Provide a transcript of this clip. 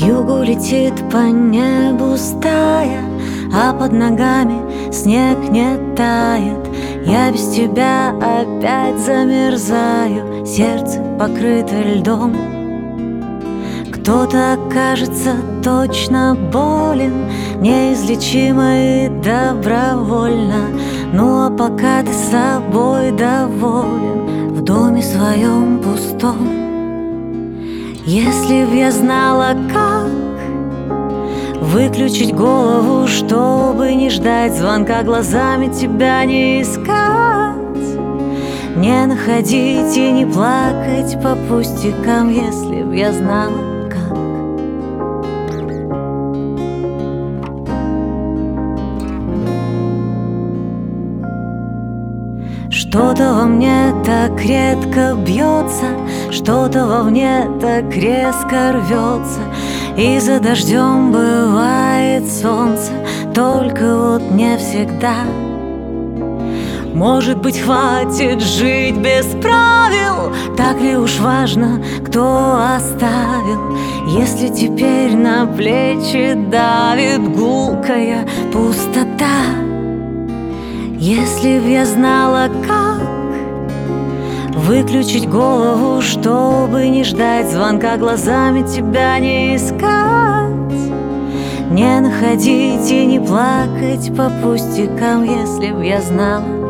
Вьюгу летит по небу стая, а под ногами снег не тает. Я без тебя опять замерзаю, сердце покрыто льдом. Кто-то окажется точно болен, неизлечимо и добровольно. Ну а пока ты собой доволен в доме своем пустом. Если б я знала, как выключить голову, чтобы не ждать звонка, глазами тебя не искать, не находить и не плакать по пустякам. Если б я знала, как. Что-то во мне так редко бьется, что-то вовне так резко рвется, и за дождем бывает солнце, только вот не всегда. Может быть, хватит жить без правил, так ли уж важно, кто оставил, если теперь на плечи давит гулкая пустота. Если б я знала, как выключить голову, чтобы не ждать звонка, глазами тебя не искать, не находить и не плакать по пустякам. Если б я знала,